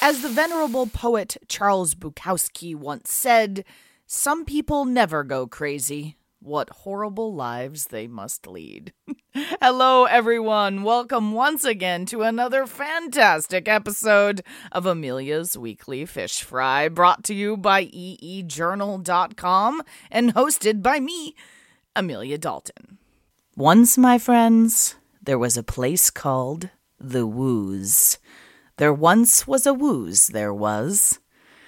As the venerable poet Charles Bukowski once said, some people never go crazy. What horrible lives they must lead. Hello, everyone. Welcome once again to another fantastic episode of Amelia's Weekly Fish Fry, brought to you by eejournal.com and hosted by me, Amelia Dalton. Once, my friends, there was a place called the Woos. There once was a Woos, there was.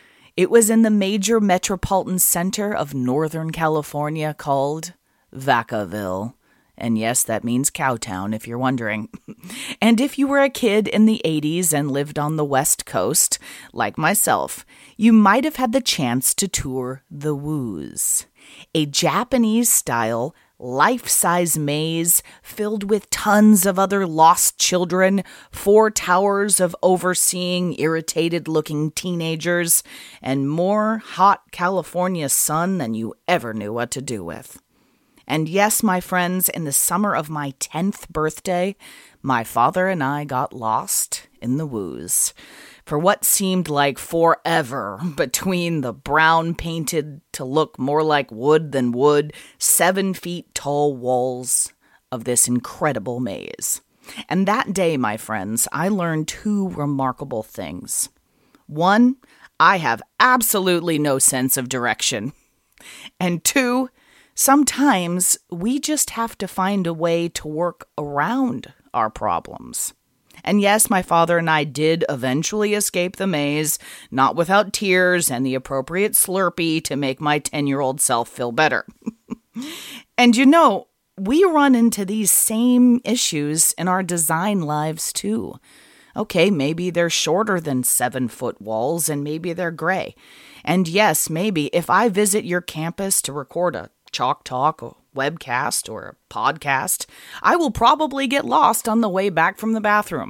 It was in the major metropolitan center of Northern California called Vacaville. And yes, that means Cowtown, if you're wondering. And if you were a kid in the 80s and lived on the West Coast, like myself, you might have had the chance to tour the Woos, a Japanese-style life-size maze filled with tons of other lost children, 4 towers of overseeing irritated-looking teenagers, and more hot California sun than you ever knew what to do with. And yes, my friends, in the summer of my 10th birthday, my father and I got lost in the Woos for what seemed like forever between the brown-painted to look more like wood than wood, 7 feet tall walls of this incredible maze. And that day, my friends, I learned 2 remarkable things. 1, I have absolutely no sense of direction. And 2, sometimes we just have to find a way to work around our problems. And yes, my father and I did eventually escape the maze, not without tears and the appropriate Slurpee to make my 10-year-old self feel better. And you know, we run into these same issues in our design lives too. Okay, maybe they're shorter than 7-foot walls and maybe they're gray. And yes, maybe if I visit your campus to record a Chalk Talk, a webcast, or a podcast, I will probably get lost on the way back from the bathroom.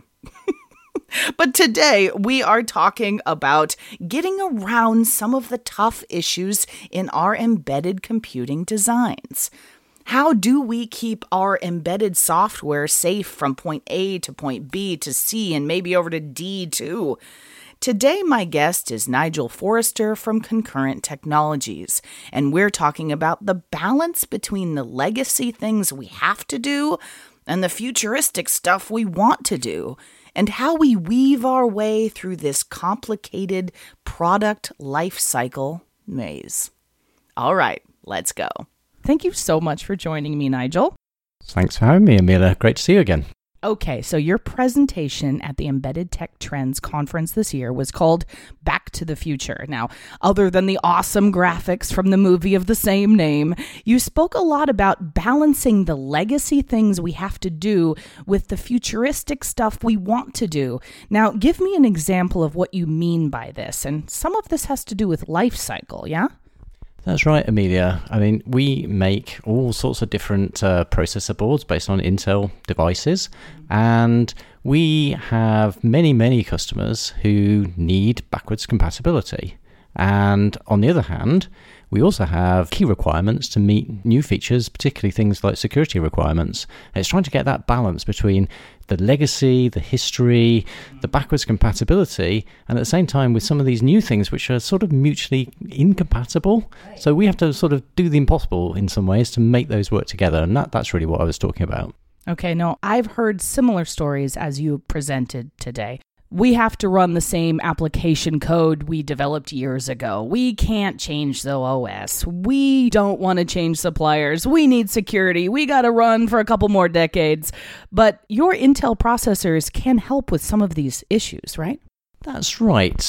But today, we are talking about getting around some of the tough issues in our embedded computing designs. How do we keep our embedded software safe from point A to point B to C and maybe over to D too? Today, my guest is Nigel Forrester from Concurrent Technologies, and we're talking about the balance between the legacy things we have to do and the futuristic stuff we want to do, and how we weave our way through this complicated product life cycle maze. All right, let's go. Thank you so much for joining me, Nigel. Thanks for having me, Amelia. Great to see you again. Okay, so your presentation at the Embedded Tech Trends conference this year was called Back to the Future. Now, other than the awesome graphics from the movie of the same name, you spoke a lot about balancing the legacy things we have to do with the futuristic stuff we want to do. Now, give me an example of what you mean by this, and some of this has to do with life cycle, yeah? That's right, Amelia. I mean, we make all sorts of different processor boards based on Intel devices, and we have many customers who need backwards compatibility. And on the other hand, we also have key requirements to meet new features, particularly things like security requirements. And it's trying to get that balance between the legacy, the history, the backwards compatibility, and at the same time with some of these new things which are sort of mutually incompatible. Right. So we have to sort of do the impossible in some ways to make those work together. And that's really what I was talking about. Okay, no, I've heard similar stories as you presented today. We have to run the same application code we developed years ago. We can't change the OS. We don't want to change suppliers. We need security. We got to run for a couple more decades. But your Intel processors can help with some of these issues, right? That's right.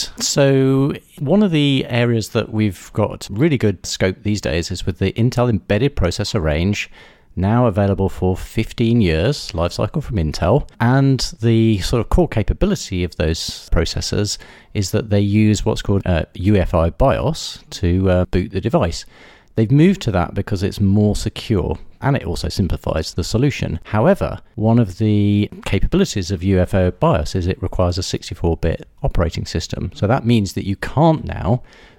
So one of the areas that we've got really good scope these days is with the Intel embedded processor range, now available for 15 years lifecycle from Intel. And the sort of core capability of those processors is that they use what's called UEFI BIOS to boot the device. They've moved to that because it's more secure and it also simplifies the solution. However, one of the capabilities of UEFI BIOS is it requires a 64-bit operating system. So that means that you can't now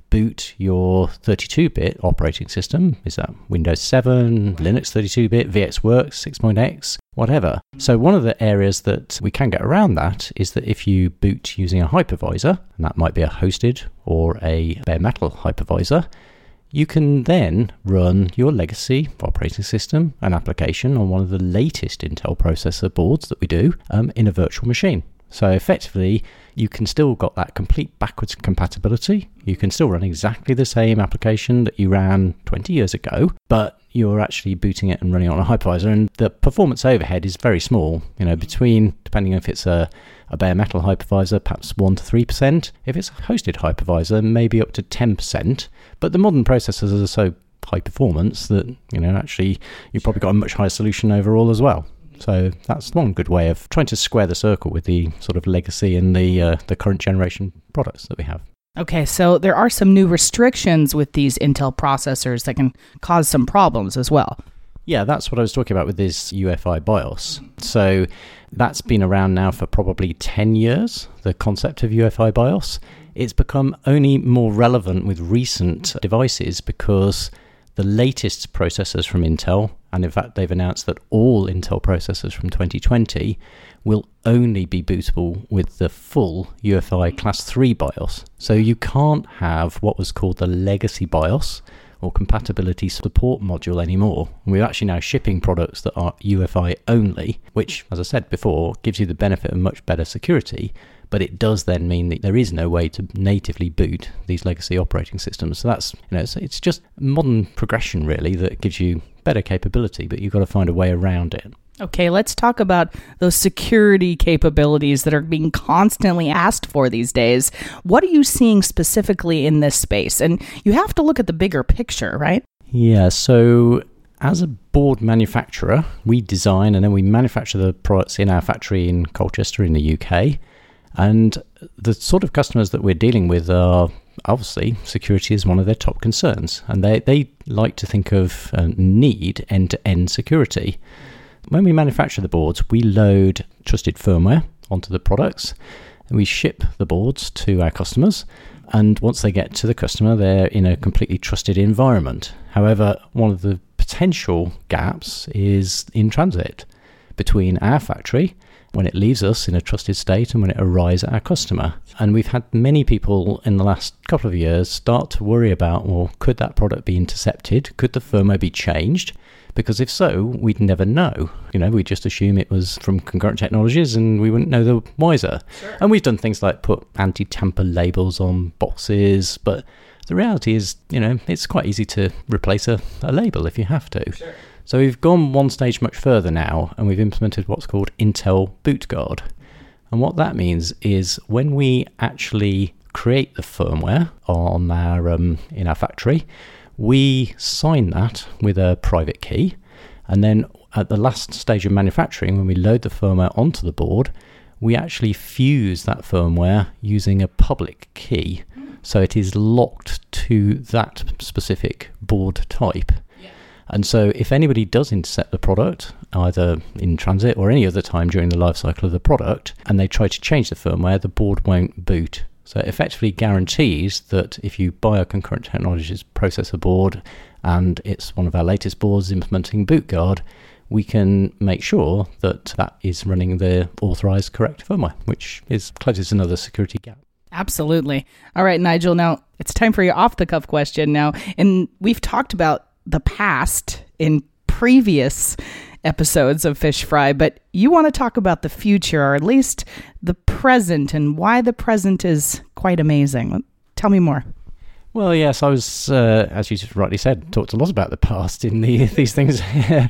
boot your 32-bit operating system. Is that Windows 7, Linux 32-bit, VxWorks, 6.x, whatever. So one of the areas that we can get around that is that if you boot using a hypervisor, and that might be a hosted or a bare metal hypervisor, you can then run your legacy operating system and application on one of the latest Intel processor boards that we do in a virtual machine. So effectively, you can still got that complete backwards compatibility. You can still run exactly the same application that you ran 20 years ago, but you're actually booting it and running it on a hypervisor, and the performance overhead is very small, between, depending if it's a bare metal hypervisor, perhaps 1 to 3%. If it's a hosted hypervisor, maybe up to 10%. But the modern processors are so high performance that, actually you've probably got a much higher solution overall as well. So that's one good way of trying to square the circle with the sort of legacy and the current generation products that we have. Okay, so there are some new restrictions with these Intel processors that can cause some problems as well. Yeah, that's what I was talking about with this UEFI BIOS. So that's been around now for probably 10 years, the concept of UEFI BIOS. It's become only more relevant with recent devices because the latest processors from Intel, and in fact they've announced that all Intel processors from 2020 will only be bootable with the full UEFI Class 3 BIOS. So you can't have what was called the legacy BIOS or compatibility support module anymore. We're actually now shipping products that are UEFI only, which, as I said before, gives you the benefit of much better security, but it does then mean that there is no way to natively boot these legacy operating systems. So that's, it's just modern progression really that gives you better capability, but you've got to find a way around it. Okay, let's talk about those security capabilities that are being constantly asked for these days. What are you seeing specifically in this space? And you have to look at the bigger picture, right? Yeah, so as a board manufacturer, we design and then we manufacture the products in our factory in Colchester in the UK. And the sort of customers that we're dealing with are obviously security is one of their top concerns. And they like to think of need end-to-end security. When we manufacture the boards, we load trusted firmware onto the products and we ship the boards to our customers. And once they get to the customer, they're in a completely trusted environment. However, one of the potential gaps is in transit between our factory when it leaves us in a trusted state and when it arrives at our customer. And we've had many people in the last couple of years start to worry about, well, could that product be intercepted? Could the firmware be changed? Because if so, we'd never know. We'd just assume it was from Concurrent Technologies and we wouldn't know the wiser. Sure. And we've done things like put anti-tamper labels on boxes, but the reality is, it's quite easy to replace a label if you have to. Sure. So we've gone one stage much further now, and we've implemented what's called Intel Boot Guard. And what that means is when we actually create the firmware on our in our factory, we sign that with a private key. And then at the last stage of manufacturing, when we load the firmware onto the board, we actually fuse that firmware using a public key. So it is locked to that specific board type. And so if anybody does intercept the product, either in transit or any other time during the life cycle of the product, and they try to change the firmware, the board won't boot. So it effectively guarantees that if you buy a Concurrent Technologies processor board and it's one of our latest boards implementing Boot Guard, we can make sure that that is running the authorized correct firmware, which closes another security gap. Absolutely. All right, Nigel, now it's time for your off-the-cuff question now. And we've talked about the past in previous episodes of Fish Fry, but you want to talk about the future, or at least the present, and why the present is quite amazing. Tell me more. Well, yes, I was, as you rightly said, talked a lot about the past in these things.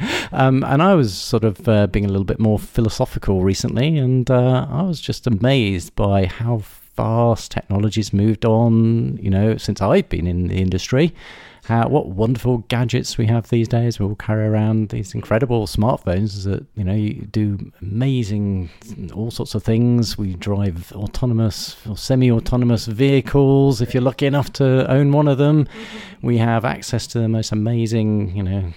And I was sort of being a little bit more philosophical recently, and I was just amazed by how fast technology's moved on, since I've been in the industry. What wonderful gadgets we have these days. We all carry around these incredible smartphones that, you do amazing, all sorts of things. We drive autonomous or semi-autonomous vehicles, if you're lucky enough to own one of them. We have access to the most amazing,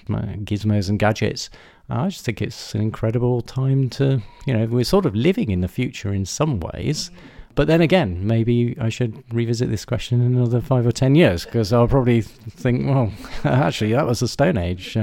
gizmos and gadgets. I just think it's an incredible time to, we're sort of living in the future in some ways. But then again, maybe I should revisit this question in another 5 or 10 years, because I'll probably think, well, actually, that was the Stone Age.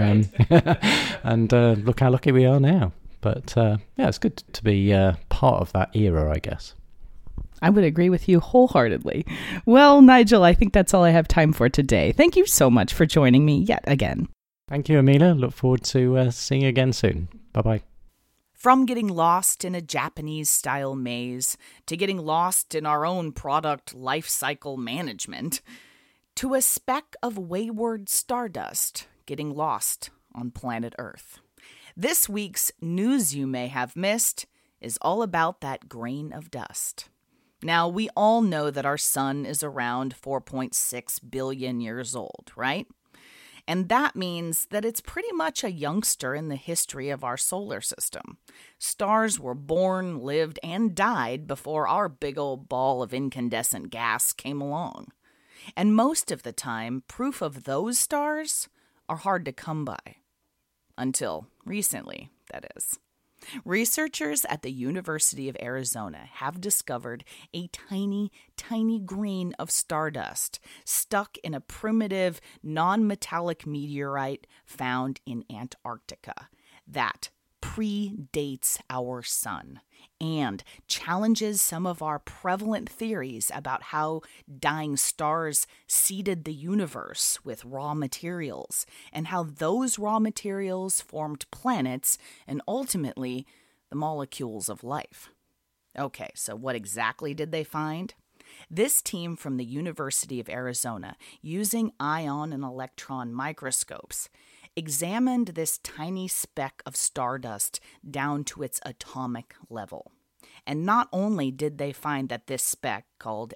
And look how lucky we are now. But yeah, it's good to be part of that era, I guess. I would agree with you wholeheartedly. Well, Nigel, I think that's all I have time for today. Thank you so much for joining me yet again. Thank you, Amelia. Look forward to seeing you again soon. Bye-bye. From getting lost in a Japanese-style maze to getting lost in our own product life cycle management to a speck of wayward stardust getting lost on planet Earth. This week's news you may have missed is all about that grain of dust. Now, we all know that our sun is around 4.6 billion years old, right? And that means that it's pretty much a youngster in the history of our solar system. Stars were born, lived, and died before our big old ball of incandescent gas came along. And most of the time, proof of those stars are hard to come by. Until recently, that is. Researchers at the University of Arizona have discovered a tiny, tiny grain of stardust stuck in a primitive, non-metallic meteorite found in Antarctica that predates our sun and challenges some of our prevalent theories about how dying stars seeded the universe with raw materials and how those raw materials formed planets and ultimately the molecules of life. Okay, so what exactly did they find? This team from the University of Arizona, using ion and electron microscopes, examined this tiny speck of stardust down to its atomic level. And not only did they find that this speck, called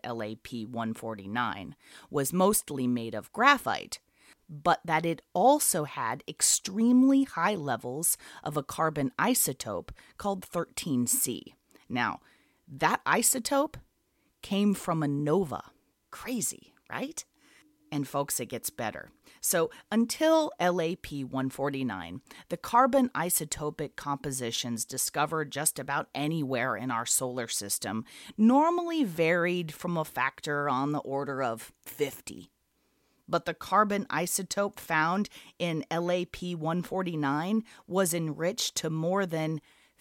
LAP-149, was mostly made of graphite, but that it also had extremely high levels of a carbon isotope called 13C. Now, that isotope came from a nova. Crazy, right? And folks, it gets better. So until LAP-149, the carbon isotopic compositions discovered just about anywhere in our solar system normally varied from a factor on the order of 50. But the carbon isotope found in LAP-149 was enriched to more than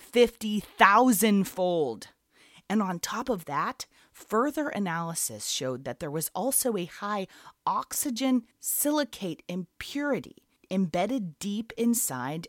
50,000-fold. And on top of that, further analysis showed that there was also a high oxygen silicate impurity embedded deep inside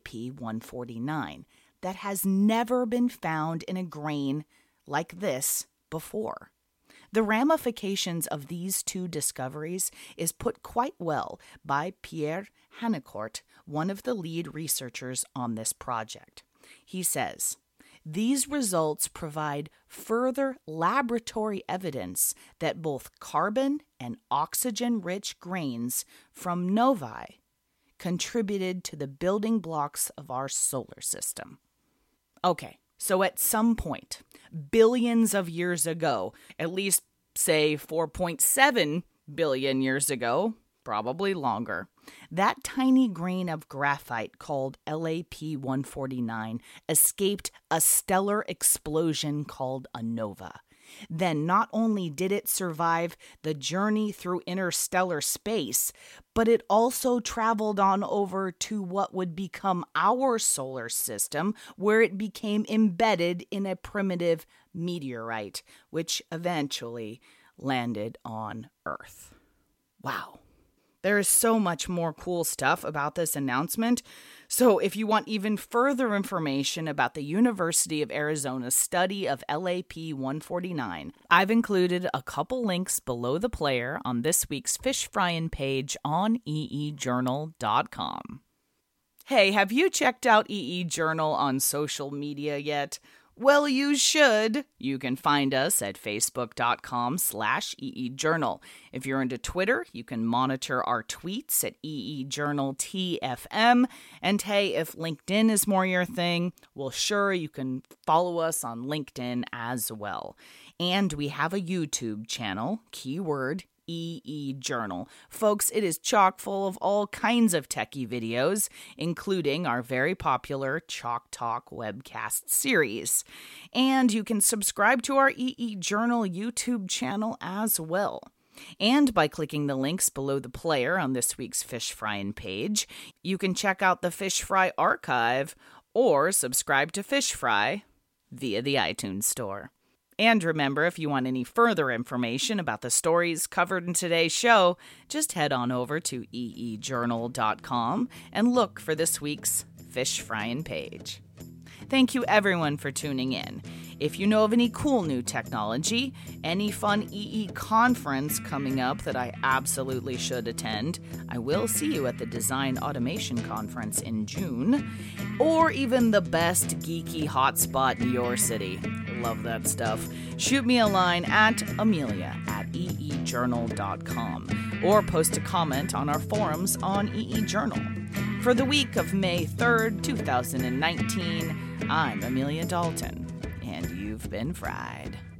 LAP-149 that has never been found in a grain like this before. The ramifications of these two discoveries is put quite well by Pierre Hannecourt, one of the lead researchers on this project. He says, "These results provide further laboratory evidence that both carbon and oxygen-rich grains from novae contributed to the building blocks of our solar system." Okay, so at some point, billions of years ago, at least say 4.7 billion years ago, probably longer, that tiny grain of graphite called LAP-149 escaped a stellar explosion called a nova. Then not only did it survive the journey through interstellar space, but it also traveled on over to what would become our solar system, where it became embedded in a primitive meteorite, which eventually landed on Earth. Wow. There is so much more cool stuff about this announcement. So if you want even further information about the University of Arizona's study of LAP-149, I've included a couple links below the player on this week's Fish Fryin' page on eejournal.com. Hey, have you checked out EE Journal on social media yet? Well, you should. You can find us at facebook.com/EEJournal. If you're into Twitter, you can monitor our tweets at EEJournalTFM. And hey, if LinkedIn is more your thing, well, sure, you can follow us on LinkedIn as well. And we have a YouTube channel, keyword EE Journal. Folks, it is chock full of all kinds of techie videos, including our very popular Chalk Talk webcast series. And you can subscribe to our EE Journal YouTube channel as well. And by clicking the links below the player on this week's Fish Frying page, you can check out the Fish Fry archive or subscribe to Fish Fry via the iTunes Store. And remember, if you want any further information about the stories covered in today's show, just head on over to eejournal.com and look for this week's Fish Frying page. Thank you everyone for tuning in. If you know of any cool new technology, any fun EE conference coming up that I absolutely should attend, I will see you at the Design Automation Conference in June, or even the best geeky hotspot in your city. Love that stuff. Shoot me a line at amelia@eejournal.com or post a comment on our forums on EE Journal. For the week of May 3rd, 2019, I'm Amelia Dalton, and you've been fried.